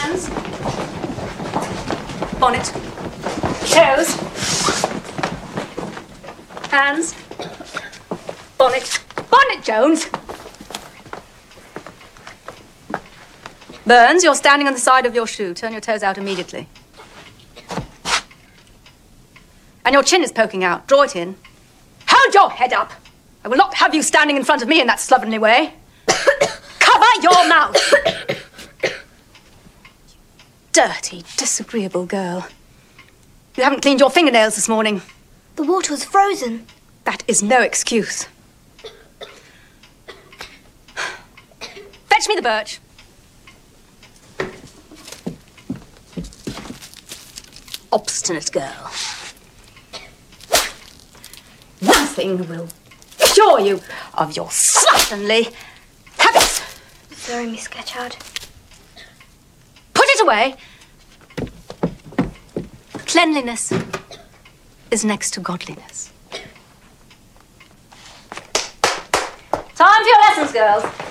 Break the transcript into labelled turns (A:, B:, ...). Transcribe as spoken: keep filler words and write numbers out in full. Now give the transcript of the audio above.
A: Hands. Bonnet. Toes. Hands. Bonnet. Bonnet, Jones! Burns, you're standing on the side of your shoe. Turn your toes out immediately. And your chin is poking out. Draw it in. Hold your head up! I will not have you standing in front of me in that slovenly way. Cover your mouth! Dirty, disagreeable girl. You haven't cleaned your fingernails this morning.
B: The water was frozen.
A: That is no excuse. Fetch me the birch. Obstinate girl. Nothing will cure you of your slatternly habits.
B: Sorry, Miss Scatchard.
A: Put it away. Cleanliness is next to godliness. Time for your lessons, girls.